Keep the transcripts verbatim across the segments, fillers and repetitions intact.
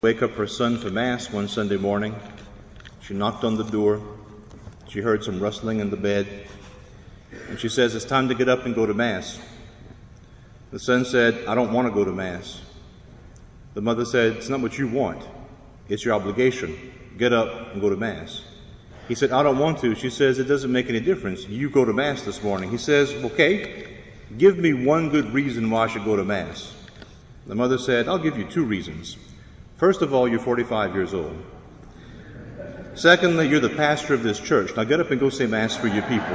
Wake up her son for Mass one Sunday morning. She knocked on the door. She heard some rustling in the bed. And she says, "It's time to get up and go to Mass." The son said, "I don't want to go to Mass." The mother said, "It's not what you want. It's your obligation. Get up and go to Mass." He said, "I don't want to." She says, "It doesn't make any difference. You go to Mass this morning." He says, "Okay, give me one good reason why I should go to Mass." The mother said, "I'll give you two reasons. First of all, you're forty-five years old. Secondly, you're the pastor of this church. Now get up and go say Mass for your people."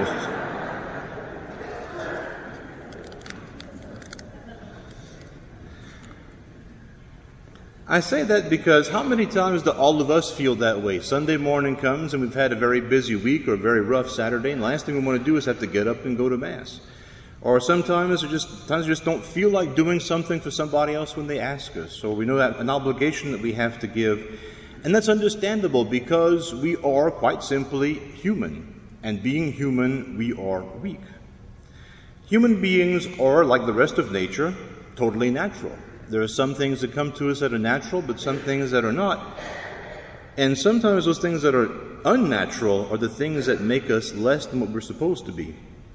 I say that because how many times do all of us feel that way? Sunday morning comes and we've had a very busy week or a very rough Saturday, and the last thing we want to do is have to get up and go to Mass. Or sometimes we just, sometimes we just don't feel like doing something for somebody else when they ask us. So we know that an obligation that we have to give. And that's understandable because we are quite simply human. And being human, we are weak. Human beings are, like the rest of nature, totally natural. There are some things that come to us that are natural, but some things that are not. And sometimes those things that are unnatural are the things that make us less than what we're supposed to be.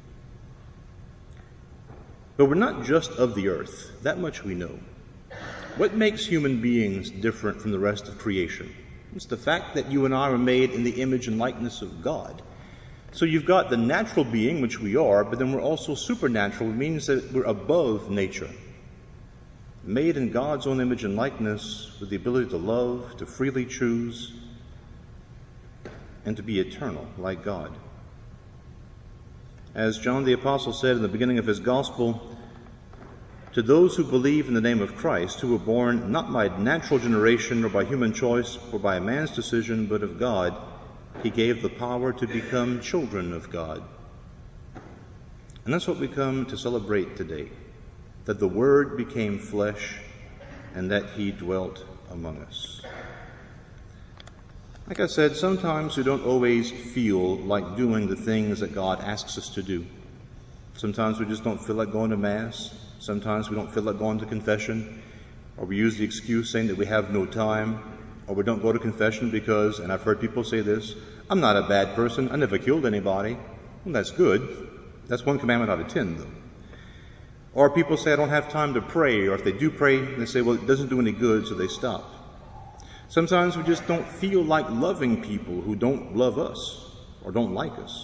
But we're not just of the earth. That much we know. What makes human beings different from the rest of creation? It's the fact that you and I are made in the image and likeness of God. So you've got the natural being, which we are, but then we're also supernatural. It means that we're above nature. Made in God's own image and likeness, with the ability to love, to freely choose, and to be eternal, like God. As John the Apostle said in the beginning of his gospel, "To those who believe in the name of Christ, who were born not by natural generation or by human choice or by a man's decision, but of God, he gave the power to become children of God." And that's what we come to celebrate today, that the Word became flesh and that he dwelt among us. Like I said, sometimes we don't always feel like doing the things that God asks us to do. Sometimes we just don't feel like going to Mass. Sometimes we don't feel like going to confession. Or we use the excuse saying that we have no time. Or we don't go to confession because, and I've heard people say this, "I'm not a bad person. I never killed anybody." Well, that's good. That's one commandment out of ten, though. Or people say, "I don't have time to pray." Or if they do pray, they say, "Well, it doesn't do any good," so they stop. Sometimes we just don't feel like loving people who don't love us or don't like us.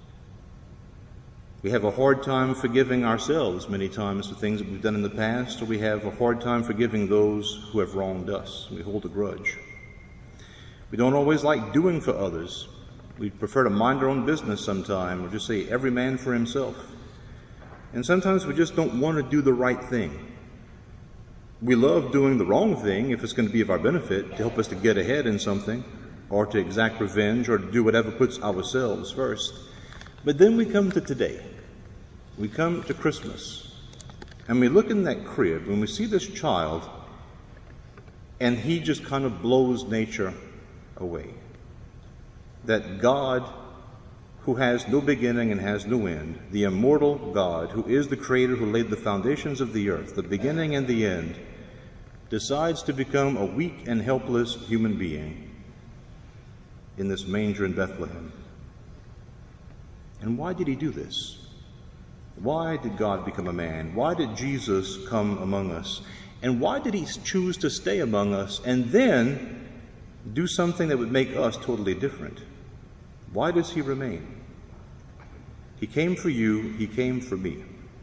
We have a hard time forgiving ourselves many times for things that we've done in the past, or we have a hard time forgiving those who have wronged us. We hold a grudge. We don't always like doing for others. We prefer to mind our own business sometime, or just say every man for himself. And sometimes we just don't want to do the right thing. We love doing the wrong thing if it's going to be of our benefit, to help us to get ahead in something, or to exact revenge, or to do whatever puts ourselves first. But then we come to today. We come to Christmas. And we look in that crib, and we see this child, and he just kind of blows nature away. That God, who has no beginning and has no end, the immortal God, who is the Creator, who laid the foundations of the earth, the beginning and the end, decides to become a weak and helpless human being in this manger in Bethlehem. And why did he do this? Why did God become a man? Why did Jesus come among us? And why did he choose to stay among us and then do something that would make us totally different? Why does he remain? He came for you, he came for me.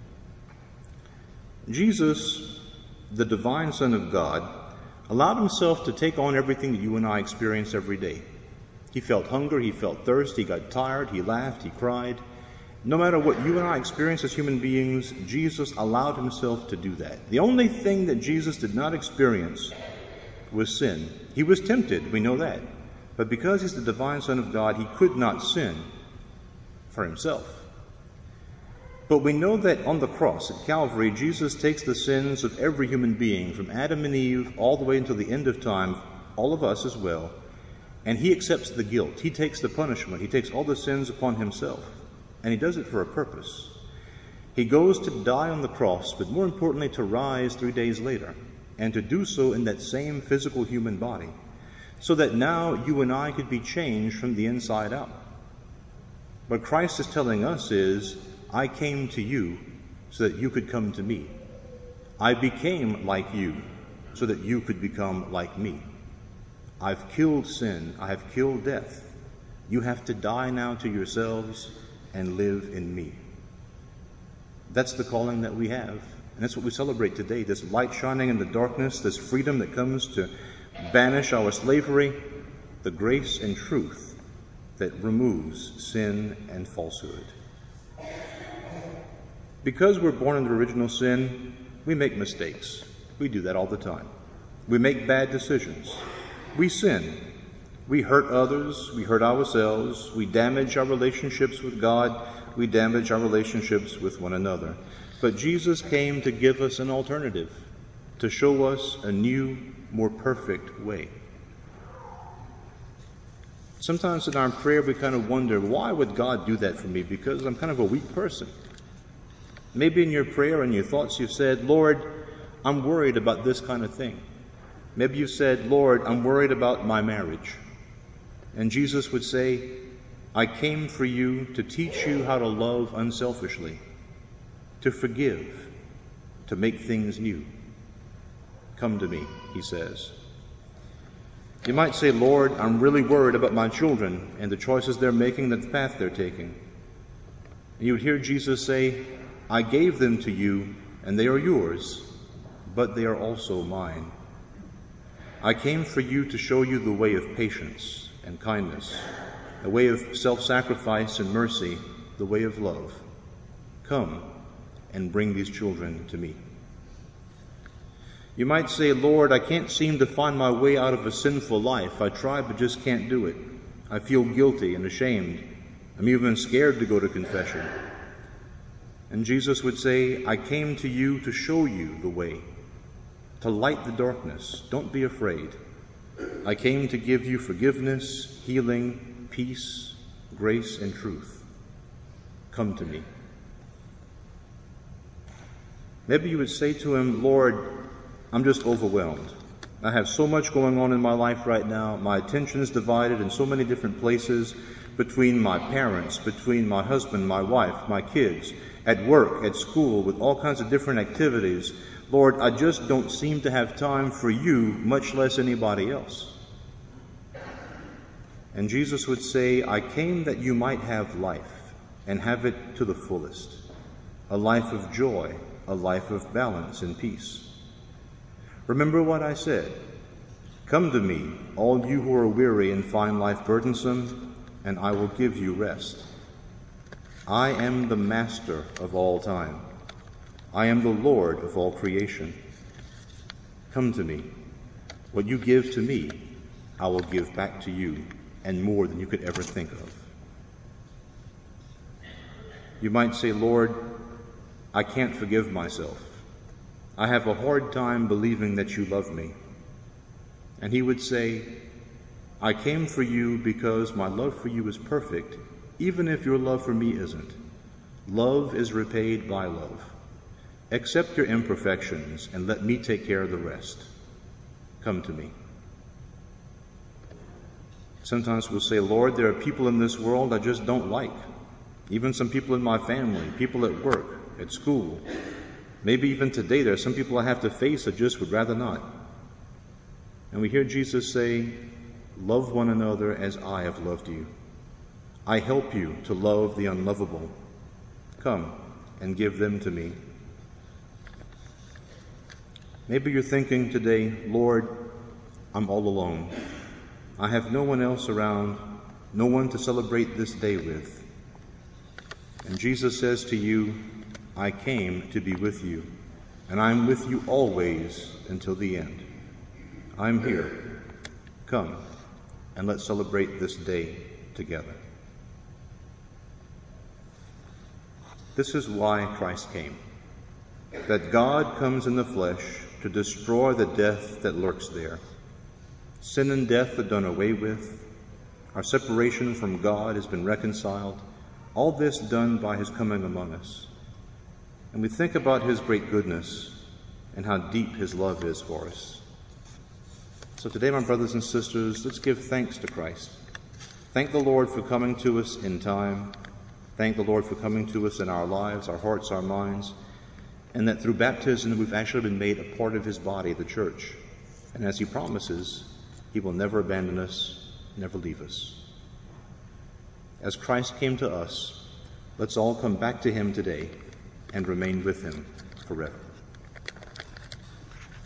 Jesus, the divine Son of God, allowed himself to take on everything that you and I experience every day. He felt hunger, he felt thirst, he got tired, he laughed, he cried. No matter what you and I experience as human beings, Jesus allowed himself to do that. The only thing that Jesus did not experience was sin. He was tempted, we know that. But because he's the divine Son of God, he could not sin for himself. But we know that on the cross at Calvary, Jesus takes the sins of every human being, from Adam and Eve all the way until the end of time, all of us as well, and he accepts the guilt. He takes the punishment. He takes all the sins upon himself, and he does it for a purpose. He goes to die on the cross, but more importantly, to rise three days later. and to do so in that same physical human body, so that now you and I could be changed from the inside out. What Christ is telling us is, I came to you so that you could come to me. I became like you so that you could become like me. I've killed sin. I have killed death. You have to die now to yourselves and live in me. That's the calling that we have. And that's what we celebrate today, this light shining in the darkness, this freedom that comes to banish our slavery, the grace and truth that removes sin and falsehood. Because we're born into original sin, we make mistakes. We do that all the time. We make bad decisions. We sin. We hurt others. We hurt ourselves. We damage our relationships with God. We damage our relationships with one another. But Jesus came to give us an alternative, to show us a new, more perfect way. Sometimes in our prayer we kind of wonder, why would God do that for me? Because I'm kind of a weak person. Maybe in your prayer and your thoughts you've said, Lord, I'm worried about this kind of thing. Maybe you said, Lord, I'm worried about my marriage. And Jesus would say, I came for you to teach you how to love unselfishly, to forgive, to make things new. Come to me, he says. You might say, Lord, I'm really worried about my children and the choices they're making and the path they're taking. And you would hear Jesus say, I gave them to you, and they are yours, but they are also mine. I came for you to show you the way of patience and kindness, the way of self-sacrifice and mercy, the way of love. Come and bring these children to me. You might say, Lord, I can't seem to find my way out of a sinful life. I try but just can't do it. I feel guilty and ashamed. I'm even scared to go to confession. And Jesus would say, I came to you to show you the way, to light the darkness. Don't be afraid. I came to give you forgiveness, healing, peace, grace, and truth. Come to me. Maybe you would say to him, Lord, I'm just overwhelmed. I have so much going on in my life right now. My attention is divided in so many different places, between my parents, between my husband, my wife, my kids, at work, at school, with all kinds of different activities. Lord, I just don't seem to have time for you, much less anybody else. And Jesus would say, I came that you might have life, and have it to the fullest, a life of joy, a life of balance and peace. Remember what I said. Come to me, all you who are weary and find life burdensome, and I will give you rest. I am the master of all time. I am the Lord of all creation. Come to me. What you give to me, I will give back to you, and more than you could ever think of. You might say, Lord, I can't forgive myself. I have a hard time believing that you love me. And he would say, I came for you because my love for you is perfect, even if your love for me isn't. Love is repaid by love. Accept your imperfections and let me take care of the rest. Come to me. Sometimes we'll say, Lord, there are people in this world I just don't like. Even some people in my family, people at work, at school. Maybe even today there are some people I have to face that just would rather not. And we hear Jesus say, love one another as I have loved you. I help you to love the unlovable. Come and give them to me. Maybe you're thinking today, Lord, I'm all alone. I have no one else around, no one to celebrate this day with. And Jesus says to you, I came to be with you, and I'm with you always until the end. I'm here. Come, and let's celebrate this day together. This is why Christ came, that God comes in the flesh to destroy the death that lurks there. Sin and death are done away with. Our separation from God has been reconciled. All this done by his coming among us. And we think about his great goodness. and how deep his love is for us. So today, my brothers and sisters, let's give thanks to Christ. Thank the Lord for coming to us in time. Thank the Lord for coming to us in our lives, our hearts, our minds, and that through baptism we've actually been made a part of his body, the church. And as he promises, he will never abandon us, never leave us. As Christ came to us, let's all come back to him today and remain with him forever.